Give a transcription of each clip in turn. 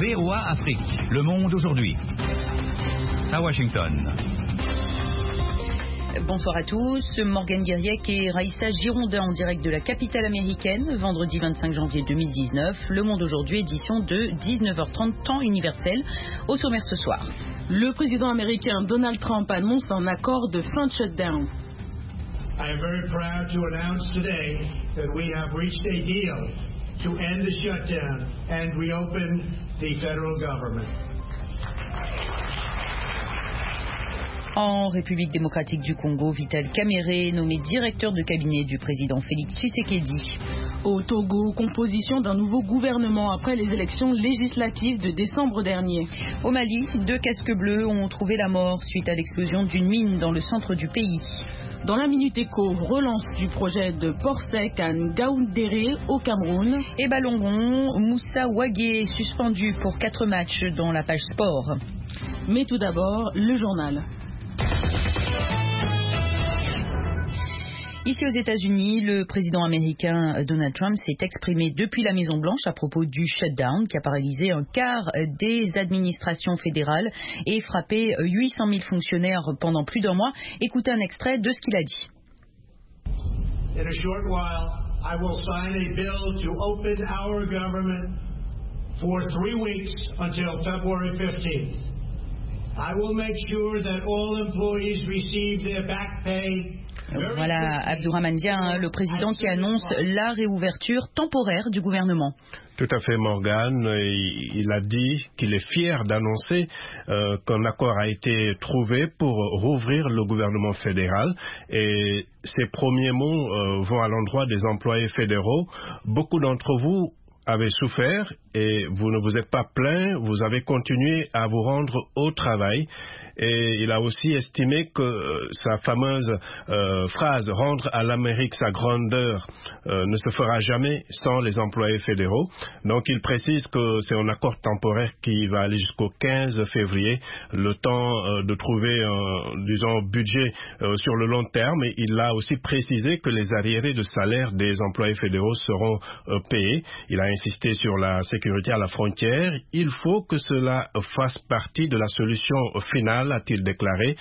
VOA Afrique, le monde aujourd'hui. À Washington. Bonsoir à tous, Morgane Guiriec et Raïssa Girondin en direct de la capitale américaine, vendredi 25 janvier 2019. Le Monde aujourd'hui, édition de 19h30, temps universel. Au sommaire ce soir. Le président américain Donald Trump annonce un accord de fin de shutdown. I am very proud to announce today that we have reached a deal to end the shutdown and reopen the federal government. En République démocratique du Congo, Vital Kamerhe est nommé directeur de cabinet du président Félix Tshisekedi. Au Togo, composition d'un nouveau gouvernement après les élections législatives de décembre dernier. Au Mali, 2 casques bleus ont trouvé la mort suite à l'explosion d'une mine dans le centre du pays. Dans la Minute Éco, relance du projet de port sec à Ngaoundéré au Cameroun. Et ballon rond, Moussa Ouagé suspendu pour 4 matchs dans la page sport. Mais tout d'abord, le journal. Ici aux États-Unis, le président américain Donald Trump s'est exprimé depuis la Maison-Blanche à propos du shutdown qui a paralysé un quart des administrations fédérales et frappé 800 000 fonctionnaires pendant plus d'1 mois. Écoutez un extrait de ce qu'il a dit. In a short while, I will sign a bill to open our government for 3 weeks until February 15th. I will make sure that all employees receive their back pay. Voilà Abdourahmane Dia, le président qui annonce la réouverture temporaire du gouvernement. Tout à fait, Morgane. Il a dit qu'il est fier d'annoncer qu'un accord a été trouvé pour rouvrir le gouvernement fédéral. Et ses premiers mots vont à l'endroit des employés fédéraux. Beaucoup d'entre vous avez souffert et vous ne vous êtes pas plaint, vous avez continué à vous rendre au travail. Et il a aussi estimé que sa fameuse phrase « rendre à l'Amérique sa grandeur » ne se fera jamais sans les employés fédéraux. Donc il précise que c'est un accord temporaire qui va aller jusqu'au 15 février, le temps de trouver un budget sur le long terme. Et il a aussi précisé que les arriérés de salaire des employés fédéraux seront payés. Il a insisté sur la sécurité à la frontière. Il faut que cela fasse partie de la solution finale, a-t-il déclaré.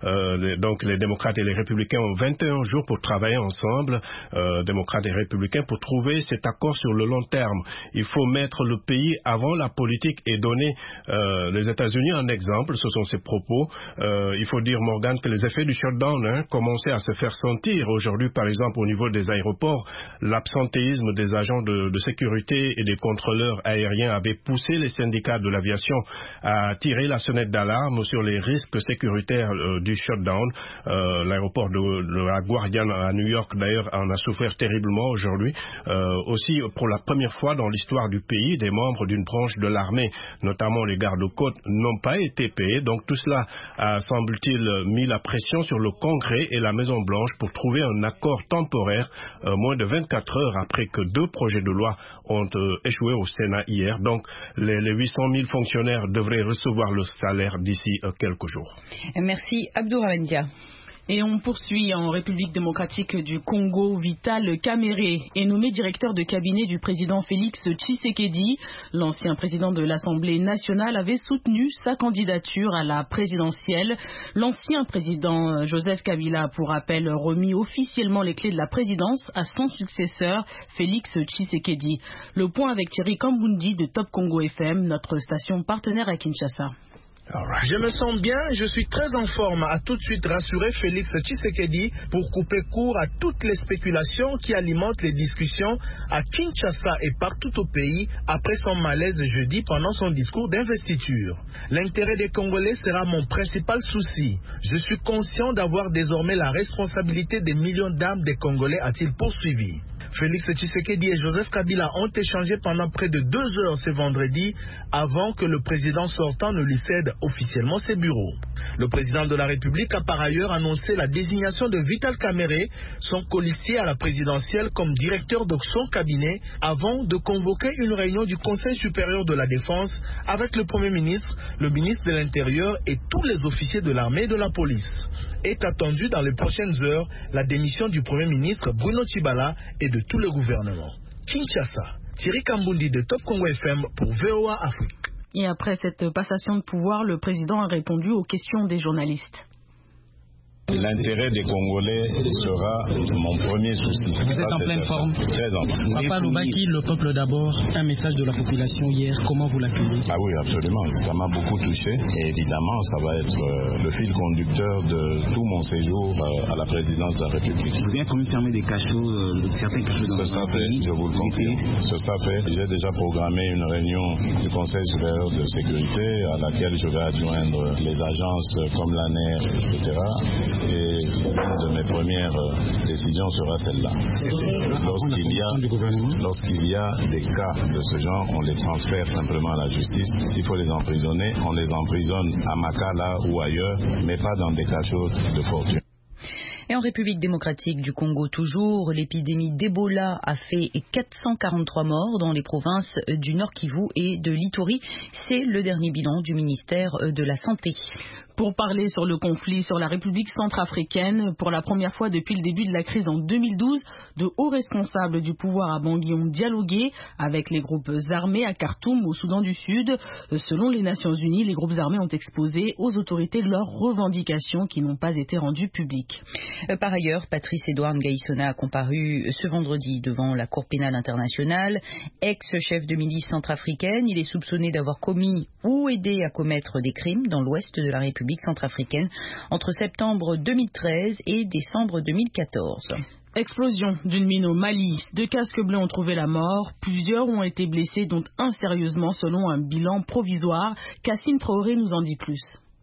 Donc les démocrates et les républicains ont 21 jours pour travailler ensemble, démocrates et républicains, pour trouver cet accord sur le long terme. Il faut mettre le pays avant la politique et donner les États-Unis en exemple. Ce sont ses propos. Il faut dire, Morgan, que les effets du shutdown commençaient à se faire sentir. Aujourd'hui, par exemple, au niveau des aéroports, l'absentéisme des agents de sécurité et des contrôleurs aériens avait poussé les syndicats de l'aviation à tirer la sonnette d'alarme sur les risques sécuritaires du shutdown. L'aéroport de la Guardian à New York, d'ailleurs, en a souffert terriblement aujourd'hui. Aussi, pour la première fois dans l'histoire du pays, des membres d'une branche de l'armée, notamment les gardes-côtes, n'ont pas été payés. Donc tout cela a, semble-t-il, mis la pression sur le Congrès et la Maison-Blanche pour trouver un accord temporaire moins de 24 heures après que 2 projets de loi ont échoué au Sénat hier. Donc les 800 000 fonctionnaires devraient recevoir le salaire d'ici quelques jours. Merci Abdourahmane Dia. Et on poursuit en République démocratique du Congo. Vital Kamerhe est nommé directeur de cabinet du président Félix Tshisekedi. L'ancien président de l'Assemblée nationale avait soutenu sa candidature à la présidentielle. L'ancien président Joseph Kabila, pour rappel, remis officiellement les clés de la présidence à son successeur Félix Tshisekedi. Le point avec Thierry Kambundi de Top Congo FM, notre station partenaire à Kinshasa. Je me sens bien, je suis très en forme, a tout de suite rassuré Félix Tshisekedi pour couper court à toutes les spéculations qui alimentent les discussions à Kinshasa et partout au pays après son malaise jeudi pendant son discours d'investiture. L'intérêt des Congolais sera mon principal souci. Je suis conscient d'avoir désormais la responsabilité des millions d'âmes des Congolais, a-t-il poursuivi. Félix Tshisekedi et Joseph Kabila ont échangé pendant près de 2 heures ce vendredi avant que le président sortant ne lui cède officiellement ses bureaux. Le président de la République a par ailleurs annoncé la désignation de Vital Kamerhe, son colistier à la présidentielle, comme directeur de son cabinet avant de convoquer une réunion du Conseil supérieur de la défense avec le Premier ministre, le ministre de l'Intérieur et tous les officiers de l'armée et de la police. Est attendue dans les prochaines heures la démission du Premier ministre Bruno Tshibala et de tout le gouvernement. Kinshasa, Thierry Kambundi de Top Congo FM pour VOA Afrique. Et après cette passation de pouvoir, le président a répondu aux questions des journalistes. L'intérêt des Congolais sera mon premier souci. Vous êtes en pleine forme. Très en forme. Papa Loubaki, le peuple d'abord, un message de la population hier, comment vous l'accueillez? Ah oui, absolument. Ça m'a beaucoup touché et évidemment, ça va être le fil conducteur de tout mon séjour à la présidence de la République. Vous avez quand même fermé des cachots, certains cachots dans le pays. Je vous le confirme. Ce sera fait. J'ai déjà programmé une réunion du Conseil supérieur de sécurité à laquelle je vais adjoindre les agences comme l'ANER, etc. Et une de mes premières décisions sera celle-là. Lorsqu'il y a des cas de ce genre, on les transfère simplement à la justice. S'il faut les emprisonner, on les emprisonne à Makala ou ailleurs, mais pas dans des cachots de fortune. Et en République démocratique du Congo toujours, l'épidémie d'Ebola a fait 443 morts dans les provinces du Nord Kivu et de l'Ituri. C'est le dernier bilan du ministère de la Santé. Pour parler sur le conflit sur la République centrafricaine, pour la première fois depuis le début de la crise en 2012, de hauts responsables du pouvoir à Bangui ont dialogué avec les groupes armés à Khartoum, au Soudan du Sud. Selon les Nations Unies, les groupes armés ont exposé aux autorités leurs revendications qui n'ont pas été rendues publiques. Par ailleurs, Patrice Edouard Ngaïsona a comparu ce vendredi devant la Cour pénale internationale. Ex-chef de milice centrafricaine, il est soupçonné d'avoir commis ou aidé à commettre des crimes dans l'ouest de la République centrafricaine entre septembre 2013 et décembre 2014. Explosion d'une mine au Mali. 2 casques bleus ont trouvé la mort. Plusieurs ont été blessés, dont un sérieusement, selon un bilan provisoire. Cassine Traoré nous en dit plus.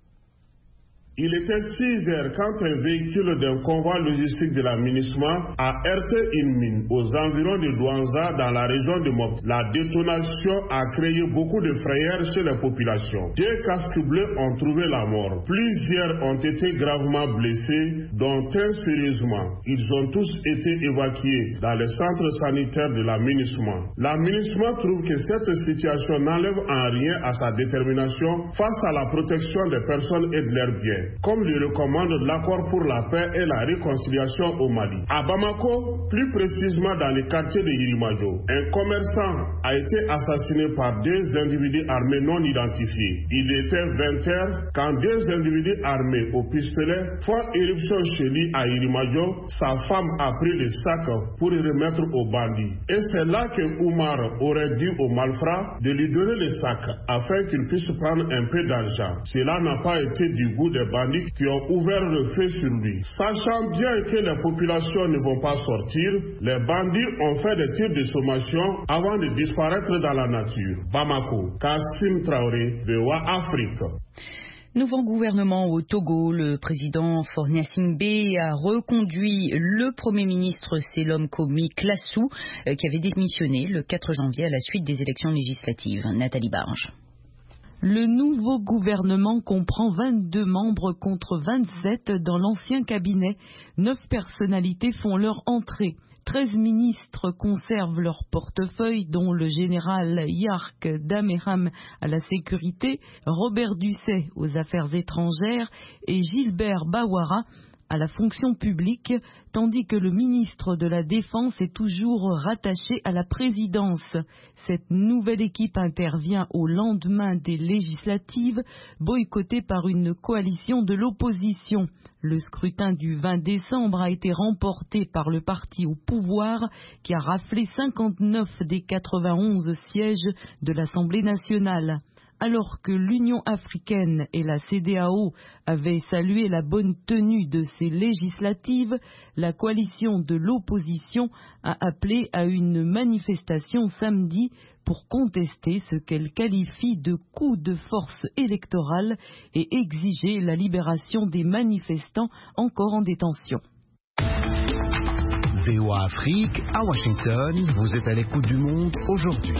Il était 6 heures quand un véhicule d'un convoi logistique de la MINUSMA a heurté une mine aux environs de Douanza dans la région de Mopti. La détonation a créé beaucoup de frayeur chez la population. 2 casques bleus ont trouvé la mort. Plusieurs ont été gravement blessés, dont un sérieusement. Ils ont tous été évacués dans le centre sanitaire de la MINUSMA. La MINUSMA trouve que cette situation n'enlève en rien à sa détermination face à la protection des personnes et de leurs biens, comme le recommande l'accord pour la paix et la réconciliation au Mali. À Bamako, plus précisément dans le quartier de Yirimajo, un commerçant a été assassiné par 2 individus armés non identifiés. Il était 20 heures quand 2 individus armés au pistolet font éruption chez lui à Yirimajo. Sa femme a pris le sac pour le remettre aux bandits. Et c'est là que Oumar aurait dit aux malfrats de lui donner le sac afin qu'il puisse prendre un peu d'argent. Cela n'a pas été du goût des bandits qui ont ouvert le feu sur lui. Sachant bien que les populations ne vont pas sortir, les bandits ont fait des tirs de sommation avant de disparaître dans la nature. Bamako, Kassim Traoré, VOA Afrique. Nouveau gouvernement au Togo, le président Faure Gnassingbé a reconduit le Premier ministre Selom Komi Klassou qui avait démissionné le 4 janvier à la suite des élections législatives. Nathalie Barge. Le nouveau gouvernement comprend 22 membres contre 27 dans l'ancien cabinet. 9 personnalités font leur entrée. 13 ministres conservent leur portefeuille, dont le général Yark Dameram à la sécurité, Robert Ducet aux affaires étrangères et Gilbert Bawara à la fonction publique, tandis que le ministre de la Défense est toujours rattaché à la présidence. Cette nouvelle équipe intervient au lendemain des législatives, boycottées par une coalition de l'opposition. Le scrutin du 20 décembre a été remporté par le parti au pouvoir, qui a raflé 59 des 91 sièges de l'Assemblée nationale. Alors que l'Union africaine et la CEDEAO avaient salué la bonne tenue de ces législatives, la coalition de l'opposition a appelé à une manifestation samedi pour contester ce qu'elle qualifie de coup de force électorale et exiger la libération des manifestants encore en détention. VOA Afrique, à Washington, vous êtes à l'écoute du monde aujourd'hui.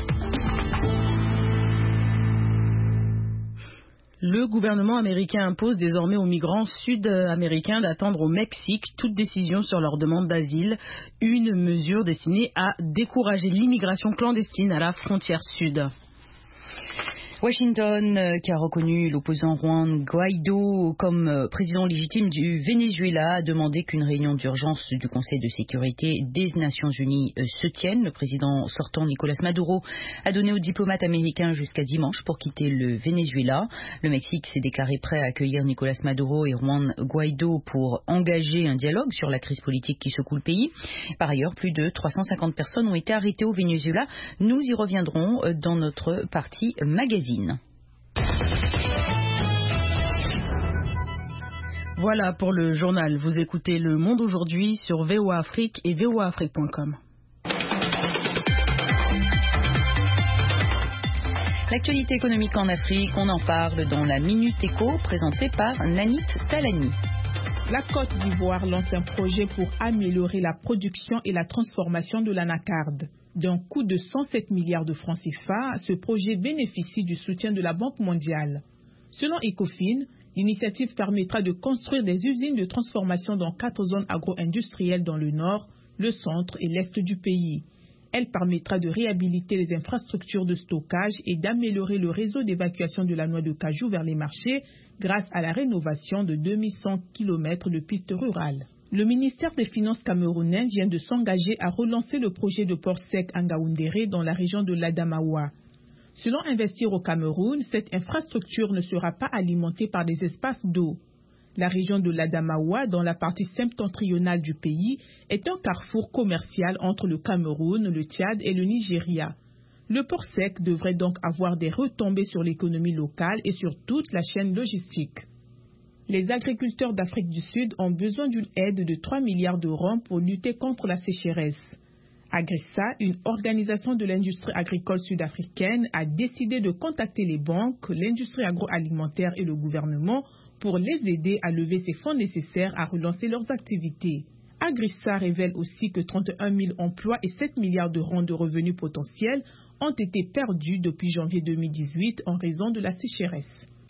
Le gouvernement américain impose désormais aux migrants sud-américains d'attendre au Mexique toute décision sur leur demande d'asile, une mesure destinée à décourager l'immigration clandestine à la frontière sud. Washington, qui a reconnu l'opposant Juan Guaido comme président légitime du Venezuela, a demandé qu'une réunion d'urgence du Conseil de sécurité des Nations Unies se tienne. Le président sortant Nicolás Maduro a donné aux diplomates américains jusqu'à dimanche pour quitter le Venezuela. Le Mexique s'est déclaré prêt à accueillir Nicolás Maduro et Juan Guaido pour engager un dialogue sur la crise politique qui secoue le pays. Par ailleurs, plus de 350 personnes ont été arrêtées au Venezuela. Nous y reviendrons dans notre partie magazine. Voilà pour le journal. Vous écoutez Le Monde aujourd'hui sur VOA Afrique et voaafrique.com. L'actualité économique en Afrique, on en parle dans la Minute Éco présentée par Nanit Talani. La Côte d'Ivoire lance un projet pour améliorer la production et la transformation de l'anacarde. D'un coût de 107 milliards de francs CFA, ce projet bénéficie du soutien de la Banque mondiale. Selon Ecofin, l'initiative permettra de construire des usines de transformation dans 4 zones agro-industrielles dans le nord, le centre et l'est du pays. Elle permettra de réhabiliter les infrastructures de stockage et d'améliorer le réseau d'évacuation de la noix de cajou vers les marchés grâce à la rénovation de 2100 km de pistes rurales. Le ministère des Finances camerounais vient de s'engager à relancer le projet de port sec à Ngaoundéré dans la région de l'Adamaoua. Selon Investir au Cameroun, cette infrastructure ne sera pas alimentée par des espaces d'eau. La région de l'Adamaoua, dans la partie septentrionale du pays, est un carrefour commercial entre le Cameroun, le Tchad et le Nigeria. Le port sec devrait donc avoir des retombées sur l'économie locale et sur toute la chaîne logistique. Les agriculteurs d'Afrique du Sud ont besoin d'une aide de 3 milliards d'euros pour lutter contre la sécheresse. Agrissa, une organisation de l'industrie agricole sud-africaine, a décidé de contacter les banques, l'industrie agroalimentaire et le gouvernement pour les aider à lever ces fonds nécessaires à relancer leurs activités. Agrissa révèle aussi que 31 000 emplois et 7 milliards d'euros de revenus potentiels ont été perdus depuis janvier 2018 en raison de la sécheresse.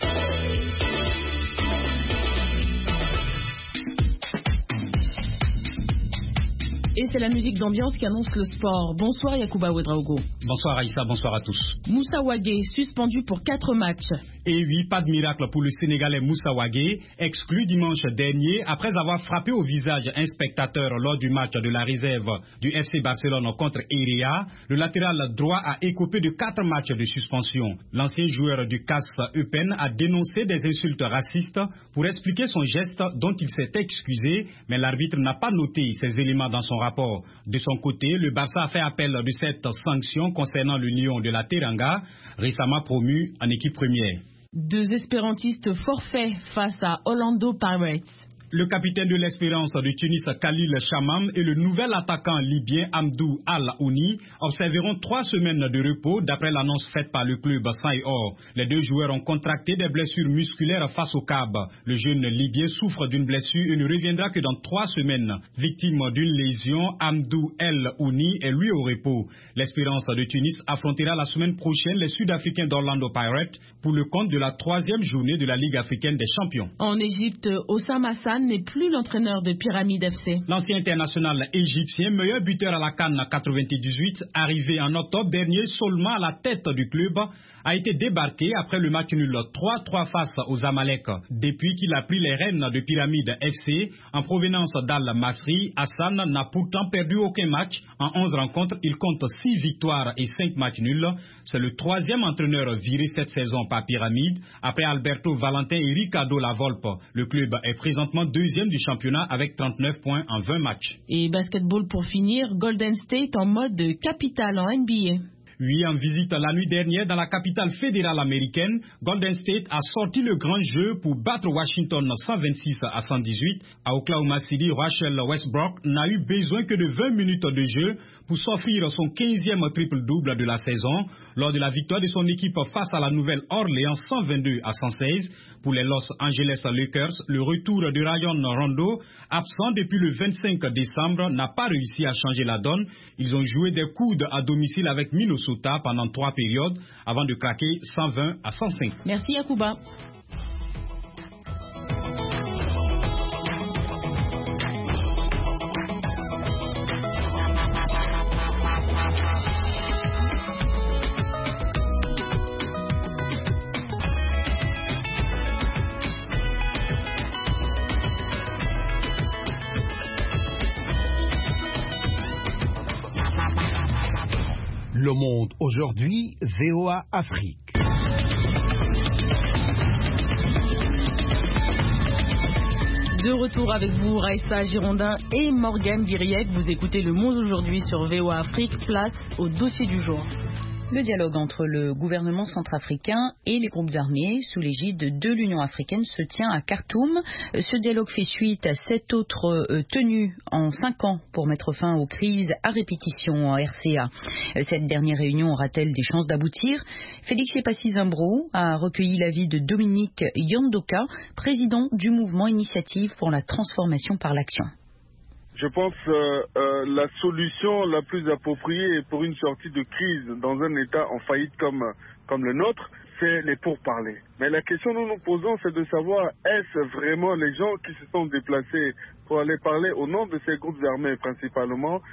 Et c'est la musique d'ambiance qui annonce le sport. Bonsoir Yacouba Ouedraogo. Bonsoir Aïssa, bonsoir à tous. Moussa Wagué, suspendu pour 4 matchs. Et oui, pas de miracle pour le Sénégalais Moussa Wagué, exclu dimanche dernier après avoir frappé au visage un spectateur lors du match de la réserve du FC Barcelone contre Eria. Le latéral droit a écopé de 4 matchs de suspension. L'ancien joueur du CAS Eupen a dénoncé des insultes racistes pour expliquer son geste dont il s'est excusé, mais l'arbitre n'a pas noté ces éléments dans son rapport. De son côté, le Barça a fait appel de cette sanction concernant le Lion de la Teranga, récemment promu en équipe première. 2 espérantistes forfaits face à Orlando Pirates. Le capitaine de l'Espérance de Tunis, Khalil Chamam, et le nouvel attaquant libyen Hamdou Al-Ouni observeront 3 semaines de repos d'après l'annonce faite par le club Sang et Or. Les 2 joueurs ont contracté des blessures musculaires face au CAB. Le jeune libyen souffre d'une blessure et ne reviendra que dans 3 semaines. Victime d'une lésion, Hamdou Al-Ouni est lui au repos. L'Espérance de Tunis affrontera la semaine prochaine les Sud-Africains d'Orlando Pirates pour le compte de la 3e journée de la Ligue africaine des champions. En Égypte, Oussama Hassan n'est plus l'entraîneur de Pyramide FC. L'ancien international égyptien, meilleur buteur à la CAN 98, arrivé en octobre dernier seulement à la tête du club, a été débarqué après le match nul 3-3 face aux Amalek. Depuis qu'il a pris les rênes de Pyramide FC en provenance d'Al-Masri, Hassan n'a pourtant perdu aucun match. En 11 rencontres, il compte 6 victoires et 5 matchs nuls. C'est le 3e entraîneur viré cette saison par Pyramide, après Alberto Valentin et Ricardo Lavolpe. Le club est présentement 2e du championnat avec 39 points en 20 matchs. Et basketball pour finir, Golden State en mode capitale en NBA. Oui, en visite la nuit dernière dans la capitale fédérale américaine, Golden State a sorti le grand jeu pour battre Washington 126-118. À Oklahoma City, Russell Westbrook n'a eu besoin que de 20 minutes de jeu pour s'offrir son 15e triple-double de la saison lors de la victoire de son équipe face à la Nouvelle-Orléans 122-116. Pour les Los Angeles Lakers, le retour de Rajon Rondo, absent depuis le 25 décembre, n'a pas réussi à changer la donne. Ils ont joué des coudes à domicile avec Minnesota pendant 3 périodes avant de craquer 120-105. Merci Yacouba. Le Monde aujourd'hui, VOA Afrique. De retour avec vous, Raissa Girondin et Morgane Guiriec. Vous écoutez Le Monde aujourd'hui sur VOA Afrique. Place au dossier du jour. Le dialogue entre le gouvernement centrafricain et les groupes armés sous l'égide de l'Union africaine se tient à Khartoum. Ce dialogue fait suite à 7 autres tenues en 5 ans pour mettre fin aux crises à répétition en RCA. Cette dernière réunion aura-t-elle des chances d'aboutir? Félix Epassi-Zimbro a recueilli l'avis de Dominique Yandoka, président du mouvement Initiative pour la transformation par l'action. Je pense la solution la plus appropriée pour une sortie de crise dans un État en faillite comme le nôtre, c'est les pourparlers. Mais la question que nous nous posons, c'est de savoir, est-ce vraiment les gens qui se sont déplacés pour aller parler au nom de ces groupes armés principalement,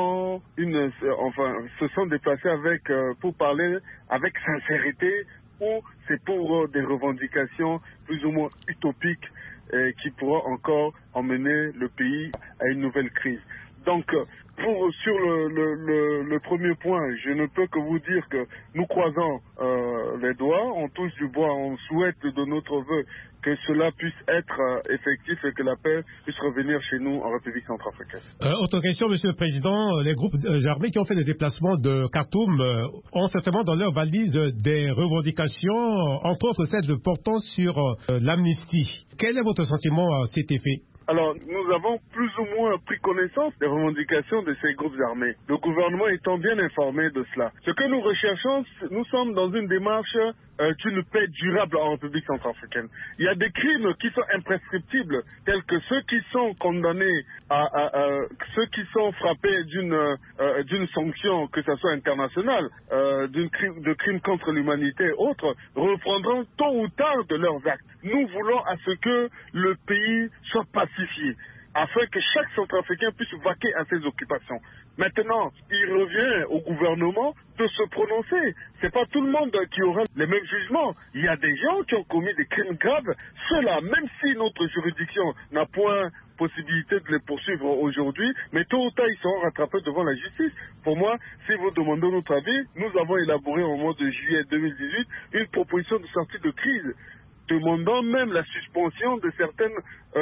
se sont déplacés pour parler avec sincérité, ou c'est pour des revendications plus ou moins utopiques qui pourra encore emmener le pays à une nouvelle crise. Donc, sur le premier point, je ne peux que vous dire que nous croisons les doigts, on touche du bois, on souhaite de notre vœu que cela puisse être effectif et que la paix puisse revenir chez nous en République centrafricaine. Autre question, Monsieur le Président. Les groupes armés qui ont fait le déplacement de Khartoum ont certainement dans leur valise des revendications, entre autres celles portant sur l'amnistie. Quel est votre sentiment à cet effet? Alors, nous avons plus ou moins pris connaissance des revendications de ces groupes armés, le gouvernement étant bien informé de cela. Ce que nous recherchons, nous sommes dans une démarche d'une paix durable en République centrafricaine. Il y a des crimes qui sont imprescriptibles, tels que ceux qui sont condamnés, ceux qui sont frappés d'une sanction, que ce soit internationale, de crimes contre l'humanité et autres, reprendront tôt ou tard de leurs actes. Nous voulons à ce que le pays soit pacifié, afin que chaque Centrafricain puisse vaquer à ses occupations. Maintenant, il revient au gouvernement de se prononcer. C'est pas tout le monde qui aura les mêmes jugements. Il y a des gens qui ont commis des crimes graves. Ceux-là, même si notre juridiction n'a point possibilité de les poursuivre aujourd'hui, mais tôt ou tard, ils seront rattrapés devant la justice. Pour moi, si vous demandez notre avis, nous avons élaboré au mois de juillet 2018 une proposition de sortie de crise, demandant même la suspension de certaines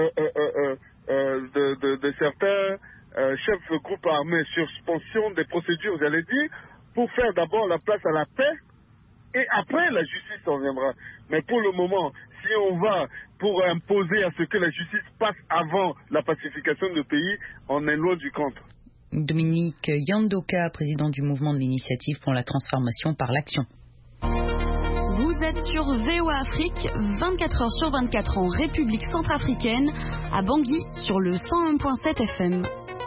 certains chefs de groupes armés, suspension des procédures, j'allais dire, pour faire d'abord la place à la paix, et après la justice en viendra. Mais pour le moment, si on va pour imposer à ce que la justice passe avant la pacification du pays, on est loin du compte. Dominique Yandoka, président du mouvement de l'Initiative pour la transformation par l'action. Vous êtes sur VOA Afrique, 24 heures sur 24 en République centrafricaine, à Bangui sur le 101.7 FM.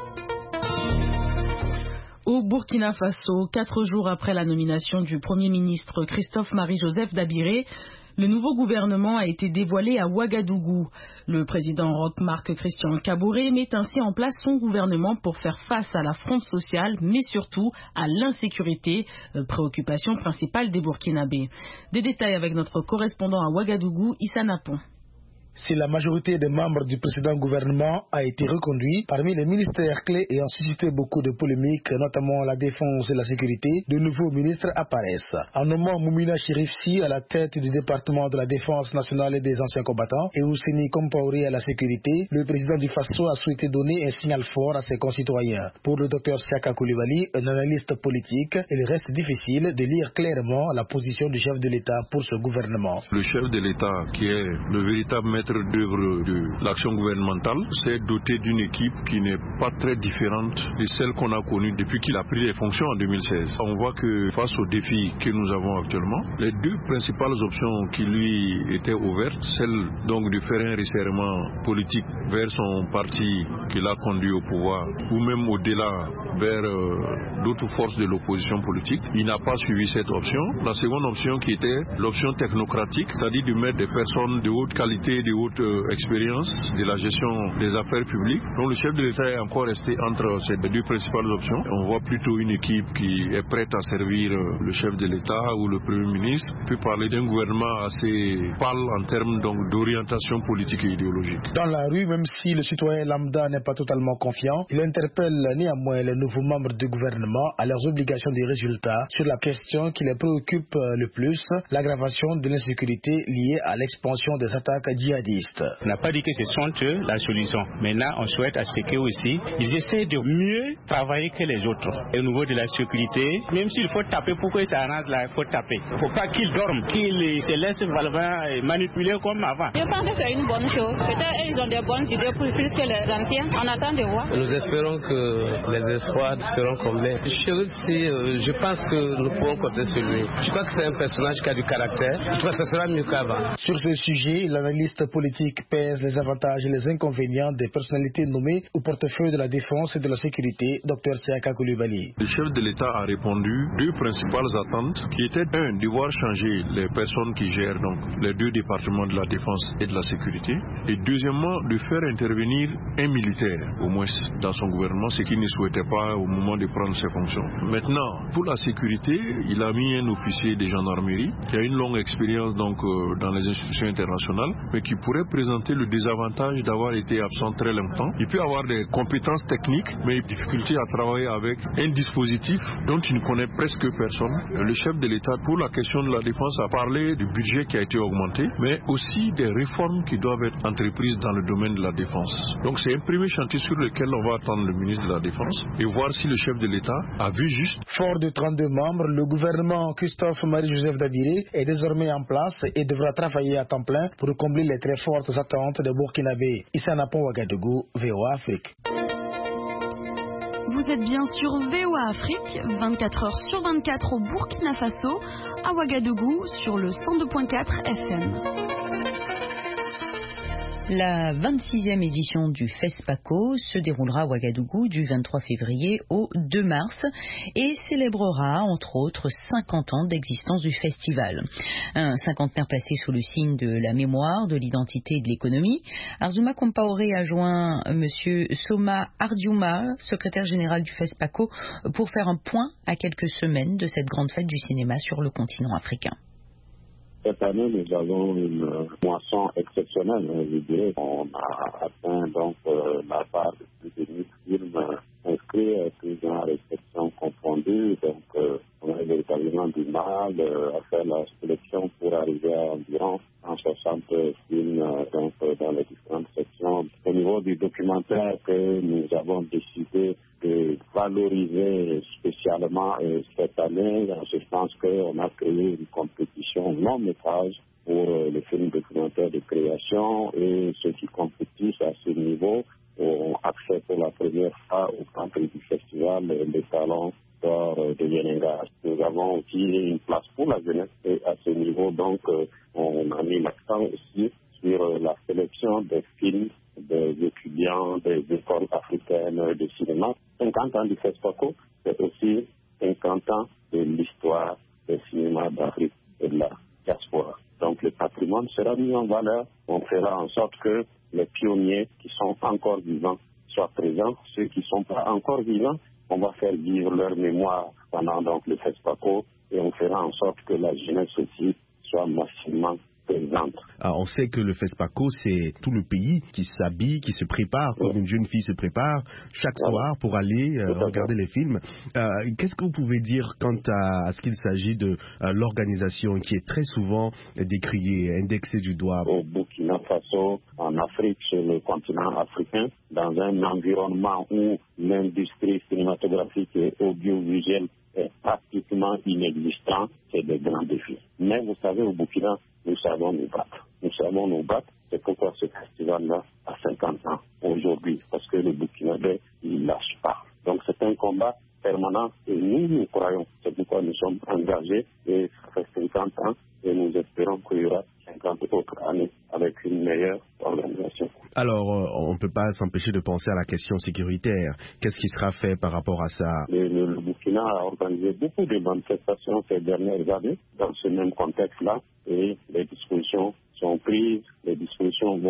Au Burkina Faso, 4 jours après la nomination du Premier ministre Christophe-Marie-Joseph Dabiré, le nouveau gouvernement a été dévoilé à Ouagadougou. Le président Roch-Marc Christian Kaboré met ainsi en place son gouvernement pour faire face à la fronde sociale, mais surtout à l'insécurité, préoccupation principale des Burkinabés. Des détails avec notre correspondant à Ouagadougou, Issa Napon. Si la majorité des membres du précédent gouvernement a été reconduite, parmi les ministères clés ayant suscité beaucoup de polémiques, notamment la défense et la sécurité, de nouveaux ministres apparaissent. En nommant Moumina Chérifsi à la tête du département de la défense nationale et des anciens combattants et Ouseni Kompaoré à la sécurité, le président du Faso a souhaité donner un signal fort à ses concitoyens. Pour le docteur Siaka Koulibaly, un analyste politique, il reste difficile de lire clairement la position du chef de l'État pour ce gouvernement. Le chef de l'État, qui est le véritable maître d'œuvre de l'action gouvernementale, s'est doté d'une équipe qui n'est pas très différente de celle qu'on a connue depuis qu'il a pris les fonctions en 2016. On voit que face aux défis que nous avons actuellement, les deux principales options qui lui étaient ouvertes, celle donc de faire un resserrement politique vers son parti qui l'a conduit au pouvoir, ou même au-delà vers d'autres forces de l'opposition politique, il n'a pas suivi cette option. La seconde option qui était l'option technocratique, c'est-à-dire de mettre des personnes de haute qualité, de de haute expérience de la gestion des affaires publiques. Donc le chef de l'État est encore resté entre ces deux principales options. On voit plutôt une équipe qui est prête à servir le chef de l'État ou le Premier ministre. On peut parler d'un gouvernement assez pâle en termes d'orientation politique et idéologique. Dans la rue, même si le citoyen lambda n'est pas totalement confiant, il interpelle néanmoins les nouveaux membres du gouvernement à leurs obligations des résultats sur la question qui les préoccupe le plus, l'aggravation de l'insécurité liée à l'expansion des attaques djihadistes. On n'a pas dit que ce sont eux la solution. Maintenant, on souhaite à ce qu'eux aussi, ils essaient de mieux travailler que les autres. Et au niveau de la sécurité, même s'il faut taper pour que ça arrange là, il faut taper. Il ne faut pas qu'ils dorment, qu'ils se laissent manipuler comme avant. Je pense que c'est une bonne chose. Peut-être ils ont des bonnes idées plus que les anciens. On attend de voir. Nous espérons que les espoirs seront comblés. Je pense que nous pouvons compter sur lui. Je crois que c'est un personnage qui a du caractère. Je crois que ce sera mieux qu'avant. Sur ce sujet, l'analyste politique pèse les avantages et les inconvénients des personnalités nommées au portefeuille de la défense et de la sécurité, Dr Siaka Coulibaly. Le chef de l'État a répondu deux principales attentes qui étaient de voir changer les personnes qui gèrent donc les deux départements de la défense et de la sécurité, et deuxièmement de faire intervenir un militaire au moins dans son gouvernement, ce qu'il ne souhaitait pas au moment de prendre ses fonctions. Maintenant, pour la sécurité, il a mis un officier de gendarmerie qui a une longue expérience donc dans les institutions internationales, mais qui pourrait présenter le désavantage d'avoir été absent très longtemps. Il peut avoir des compétences techniques, mais une difficulté à travailler avec un dispositif dont il ne connaît presque personne. Le chef de l'État, pour la question de la défense, a parlé du budget qui a été augmenté, mais aussi des réformes qui doivent être entreprises dans le domaine de la défense. Donc c'est un premier chantier sur lequel on va attendre le ministre de la Défense et voir si le chef de l'État a vu juste. Fort de 32 membres, le gouvernement Christophe Marie-Joseph Dabiré est désormais en place et devra travailler à temps plein pour combler les très fortes attentes des Burkinabés. Issa Napon Ouagadougou, VOA Afrique. Vous êtes bien sur VOA Afrique, 24 heures sur 24 au Burkina Faso, à Ouagadougou sur le 102.4 FM. La 26e édition du FESPACO se déroulera à Ouagadougou du 23 février au 2 mars et célébrera entre autres 50 ans d'existence du festival. Un cinquantenaire placé sous le signe de la mémoire, de l'identité et de l'économie. Arzouma Compaoré a joint M. Soma Ardiouma, secrétaire général du FESPACO, pour faire un point à quelques semaines de cette grande fête du cinéma sur le continent africain. Cette année, nous avons une moisson exceptionnelle, je dirais. On a atteint donc la barre de plus de 1000 films inscrits, tous en réception confondue. Donc, on a véritablement du mal à faire la sélection pour arriver à environ 160 films donc, dans les différentes sections. Au niveau du documentaire que nous avons décidé de valoriser spécialement cette année, en ce sens qu'on a créé une compétition long métrage pour les films documentaires de création et ceux qui compétissent à ce niveau ont accès pour la première fois au Grand Prix du festival des talents d'or de Yenenga. Nous avons aussi une place pour la jeunesse et à ce niveau donc on a mis l'accent aussi sur la sélection des films des étudiants des écoles africaines de cinéma. 50 ans du FESPACO, c'est aussi 50 ans de l'histoire des cinémas d'Afrique et de la diaspora. Donc le patrimoine sera mis en valeur. On fera en sorte que les pionniers qui sont encore vivants soient présents. Ceux qui ne sont pas encore vivants, on va faire vivre leur mémoire pendant donc le FESPACO et on fera en sorte que la jeunesse aussi soit massivement présente. On sait que le FESPACO, c'est tout le pays qui s'habille, qui se prépare, comme une jeune fille se prépare chaque soir pour aller regarder les films. Qu'est-ce que vous pouvez dire quant à ce qu'il s'agit de l'organisation qui est très souvent décriée, indexée du doigt? Au Burkina Faso, en Afrique, sur le continent africain, dans un environnement où l'industrie cinématographique et audiovisuelle est pratiquement inexistant, c'est des grands défis. Mais vous savez, au Burkina, nous savons nous battre. Nous savons nous battre. C'est pourquoi ce festival-là a 50 ans aujourd'hui, parce que le Burkinabé, il ne lâche pas. Donc c'est un combat permanent et nous croyons. C'est pourquoi nous sommes engagés et ça fait 50 ans et nous espérons qu'il y aura 50 autres années avec une meilleure organisation. Alors, on ne peut pas s'empêcher de penser à la question sécuritaire. Qu'est-ce qui sera fait par rapport à ça? Le Burkina a organisé beaucoup de manifestations ces dernières années dans ce même contexte-là et les dispositions sont prises, les dispositions vont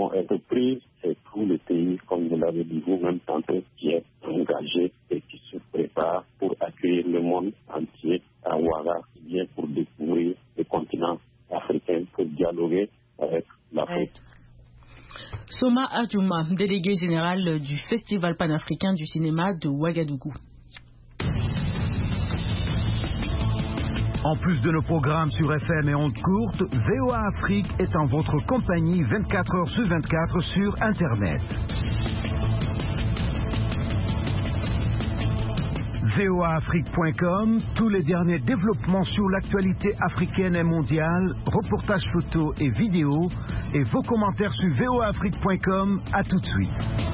vont être prises. C'est tout le pays, comme vous l'avez dit vous-même tantôt, qui est engagé et qui se prépare pour accueillir le monde entier à Ouaga, bien pour découvrir le continent africain, pour dialoguer avec l'Afrique. Soma Adjouma, délégué général du Festival panafricain du cinéma de Ouagadougou. En plus de nos programmes sur FM et ondes courtes, VOA Afrique est en votre compagnie 24 heures sur 24 sur Internet. voaafrique.com, tous les derniers développements sur l'actualité africaine et mondiale, reportages photos et vidéos, et vos commentaires sur voaafrique.com. À tout de suite.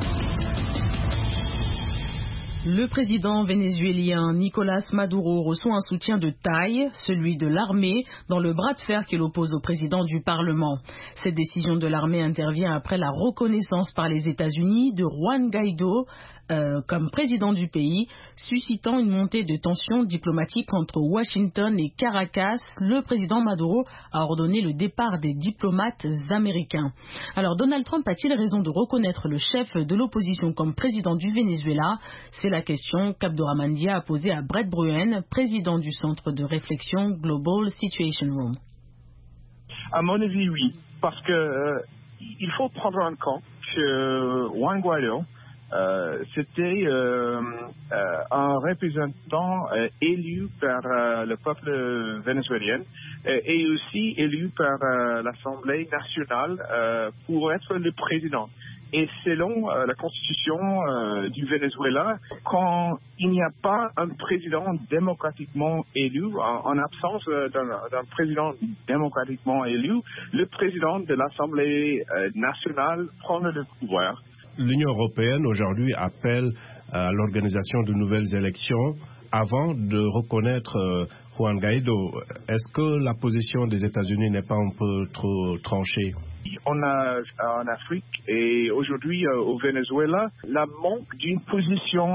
Le président vénézuélien Nicolás Maduro reçoit un soutien de taille, celui de l'armée, dans le bras de fer qu'il oppose au président du Parlement. Cette décision de l'armée intervient après la reconnaissance par les États-Unis de Juan Guaidó comme président du pays, suscitant une montée de tensions diplomatiques entre Washington et Caracas. Le président Maduro a ordonné le départ des diplomates américains. Alors Donald Trump a-t-il raison de reconnaître le chef de l'opposition comme président du Venezuela? C'est la question qu'Abdourahmane Dia a posée à Brett Bruen, président du centre de réflexion Global Situation Room. À mon avis, oui, parce que il faut prendre en compte que Juan Guaidó c'était un représentant élu par le peuple vénézuélien et aussi élu par l'Assemblée nationale pour être le président. Et selon la constitution du Venezuela, quand il n'y a pas un président démocratiquement élu, en absence d'un président démocratiquement élu, le président de l'Assemblée nationale prend le pouvoir. L'Union européenne aujourd'hui appelle à l'organisation de nouvelles élections avant de reconnaître Juan Guaidó. Est-ce que la position des États-Unis n'est pas un peu trop tranchée? On a en Afrique et aujourd'hui au Venezuela la manque d'une position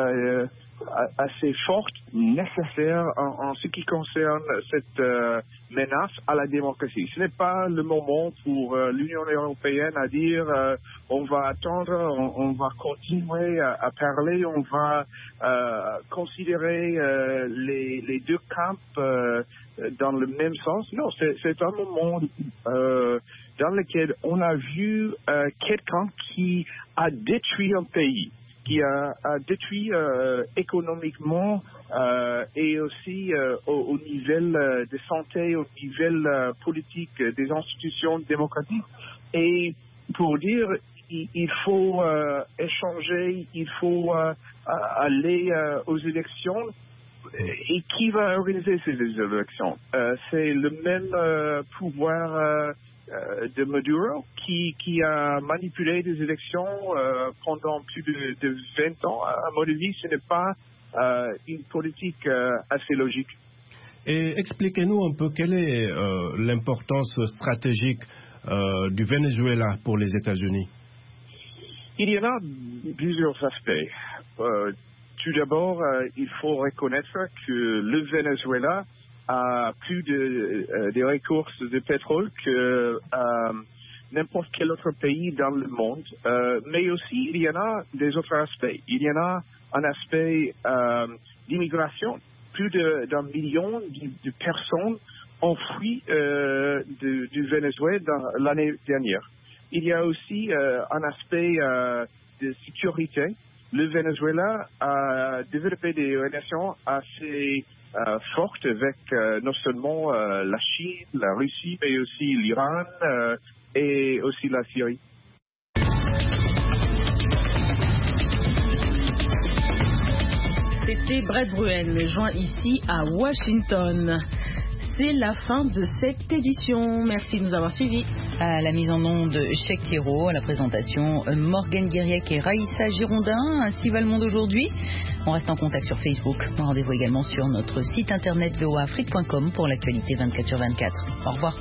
assez forte, nécessaire en ce qui concerne cette menace à la démocratie. Ce n'est pas le moment pour l'Union européenne à dire on va attendre, on va continuer à parler, on va considérer les deux camps dans le même sens. Non, c'est un moment dans lequel on a vu quelqu'un qui a détruit un pays, qui a détruit économiquement et aussi au niveau de santé, au niveau politique des institutions démocratiques. Et pour dire, il faut échanger, il faut aller aux élections. Et qui va organiser ces élections? C'est le même pouvoir de Maduro qui a manipulé des élections pendant plus de 20 ans. À mon avis, ce n'est pas une politique assez logique. Et expliquez-nous un peu quelle est l'importance stratégique du Venezuela pour les États-Unis. Il y en a plusieurs aspects. Tout d'abord, il faut reconnaître que le Venezuela a plus de ressources de pétrole que n'importe quel autre pays dans le monde. Mais aussi, il y en a des autres aspects. Il y en a un aspect d'immigration. Plus d'un million de personnes ont fui du Venezuela l'année dernière. Il y a aussi un aspect de sécurité. Le Venezuela a développé des relations assez fortes avec non seulement la Chine, la Russie, mais aussi l'Iran et aussi la Syrie. C'était Brett Bruen, joint ici à Washington. C'est la fin de cette édition. Merci de nous avoir suivis. À la mise en onde, Cheikh Thiro, à la présentation, Morgane Guiriec et Raïssa Girondin. Ainsi va le monde aujourd'hui. On reste en contact sur Facebook. Rendez-vous également sur notre site internet voaafrique.com pour l'actualité 24/24. Au revoir.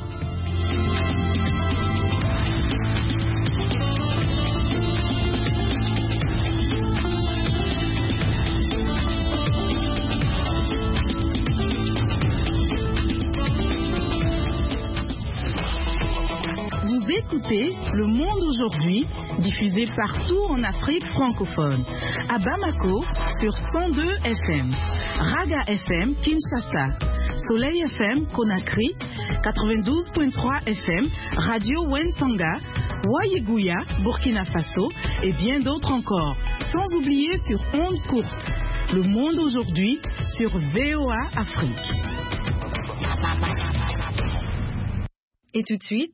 écoutez Le Monde aujourd'hui, diffusé partout en Afrique francophone. À Bamako, sur 102 FM. Raga FM, Kinshasa. Soleil FM, Conakry. 92.3 FM, Radio Wentanga. Wayeguya, Burkina Faso. Et bien d'autres encore. Sans oublier sur ondes courtes. Le Monde aujourd'hui, sur VOA Afrique. Et tout de suite,